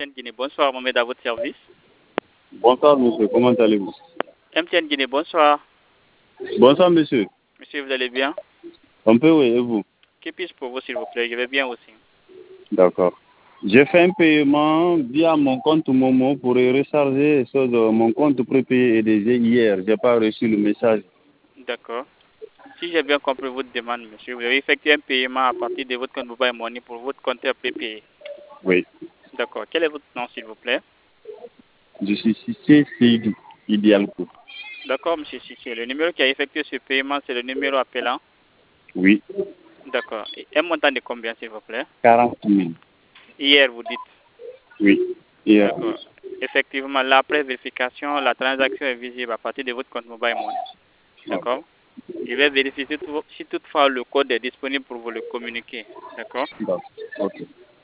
MTN Guinée, bonsoir, Mohamed, à votre service. Bonsoir, monsieur. Comment allez-vous? MTN Guinée, bonsoir. Bonsoir, monsieur. Monsieur, vous allez bien? Un peu, oui, et vous? Que puis-je pour vous, s'il vous plaît? Je vais bien aussi. D'accord. J'ai fait un paiement via mon compte Momo pour recharger mon compte prépayé et déjà hier. Je n'ai pas reçu le message. D'accord. Si j'ai bien compris votre demande, monsieur, vous avez effectué un paiement à partir de votre compte Mobile Money pour votre compte prépayé. Oui. D'accord. Quel est votre nom, s'il vous plaît? Je suis Cissé Seydou, Idéalco. D'accord, monsieur Sissé. Le numéro qui a effectué ce paiement, c'est le numéro appelant? Oui. D'accord. Et un montant de combien, s'il vous plaît? 40 000. Hier, vous dites? Oui. Hier. D'accord. Effectivement, là, après vérification, la transaction est visible à partir de votre compte Mobile Money. D'accord. Je vais vérifier si toutefois le code est disponible pour vous le communiquer. D'accord. D'accord. Ok.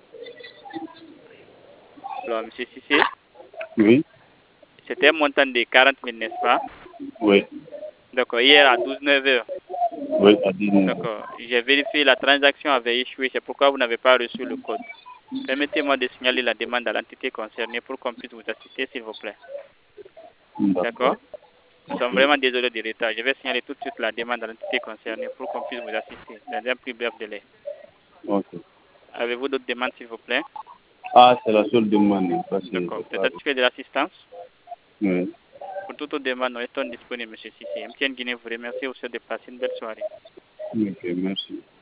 Alors, monsieur Sissé, Oui. c'était un montant de 40 000, n'est-ce pas? Oui. D'accord. Hier à 12h09. Oui, à 19. D'accord. J'ai vérifié la transaction avait échoué. C'est pourquoi vous n'avez pas reçu le code. Permettez-moi de signaler la demande à l'entité concernée pour qu'on puisse vous assister, s'il vous plaît. D'accord. Nous sommes vraiment désolés du retard. Je vais signaler tout de suite la demande à l'entité concernée pour qu'on puisse vous assister dans un plus bref délai. Ok. Avez-vous d'autres demandes, s'il vous plaît? Ah, c'est la seule demande. D'accord. Vous êtes satisfait de l'assistance? Oui. Pour toute autre demande, nous restons disponibles, M. Sissi. MTN Guinée vous remercie aussi de passer une belle soirée. Ok, merci.